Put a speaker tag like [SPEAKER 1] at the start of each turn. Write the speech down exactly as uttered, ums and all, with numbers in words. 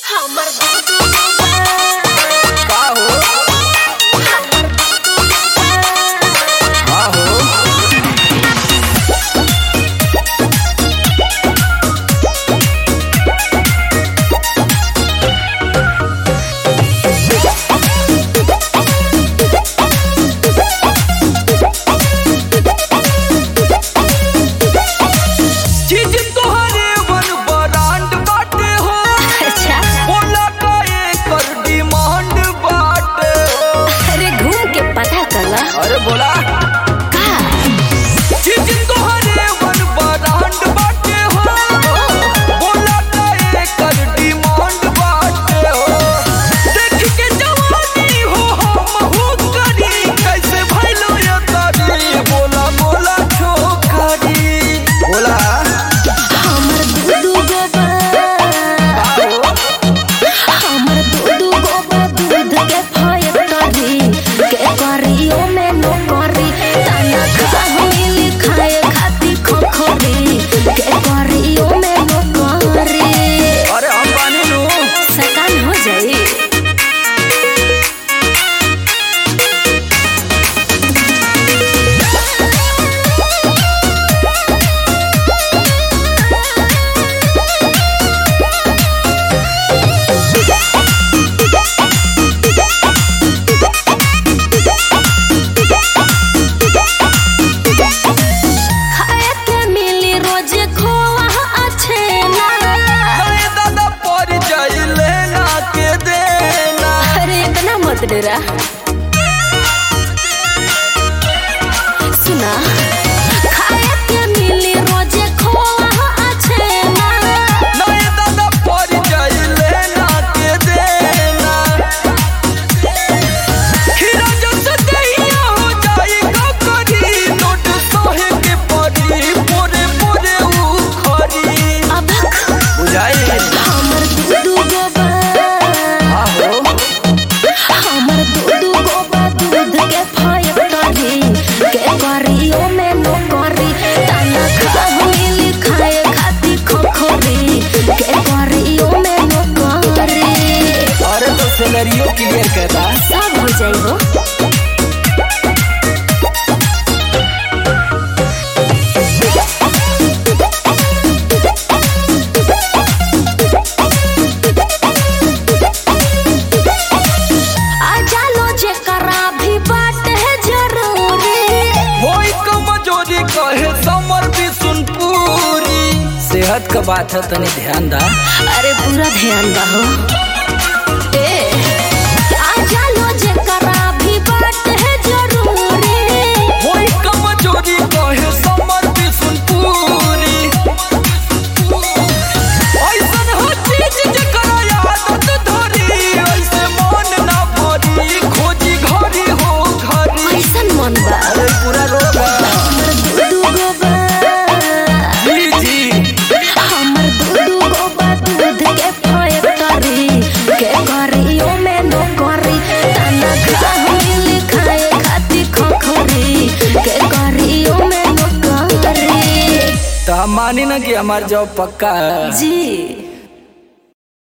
[SPEAKER 1] अरे बोला चीज तोहरे वन ब्रांड बाटे हो, बोला का एकर डिमांड बाटे हो। देख के जवानी हो हम हो करी, कैसे भइलो ये तारी, बोला बोला छोकरी बोला।
[SPEAKER 2] हमर दूधू गोबा हमर दूधू गोबा दूध के फैक्ट्री के करियो में नौकरी, ताना खाहिल खाए खाती खोखरी के करियो में नौकरी।
[SPEAKER 1] अरे हम बानी नु
[SPEAKER 2] सकान हो जाई। डेरा सुना खाए के मिली रोजे खोआ अच्छे ना,
[SPEAKER 1] नहीं दादा पर जाइले ना के देना। खीरा जब दैया हो जाई ककरी, नोट सोहे के परी पोरे पोरे उखरी।
[SPEAKER 2] अब
[SPEAKER 1] बुझाई
[SPEAKER 2] हमर दूधू गोबा
[SPEAKER 1] आहो
[SPEAKER 2] हमर दूधू गोबा दूध के फैक्ट्री के करियो में नौकरी, ताना खाहिल खाए खाती खोखरी के करियो में नौकरी।
[SPEAKER 1] अरे तो सैलरियो क्लियर करता
[SPEAKER 2] सब हो जाई हो।
[SPEAKER 1] सेहत का बात है तनी ध्यान दा।
[SPEAKER 2] अरे पूरा ध्यान दा हो। ए आजा लो जे करा भी बात है जरूरी,
[SPEAKER 1] होई कमजोरी कहे समर भी सुन पूरी। ऐसन हो चीज जे करा आदत धरी, ऐसे मन ना भरी खोजी घरी हो घरी।
[SPEAKER 2] ऐसन मन बा
[SPEAKER 1] अरे पूरा रोग
[SPEAKER 2] हमर दूधू गोबा
[SPEAKER 1] जी जी
[SPEAKER 2] हमर दूधू गोबा दूध के फैक्ट्री के करियो में नौकरी, ताना खाहिल खाए खाती खोखरी के करियो में नौकरी।
[SPEAKER 1] तो हम मानी ना कि हमार जॉब पक्का है
[SPEAKER 2] जी।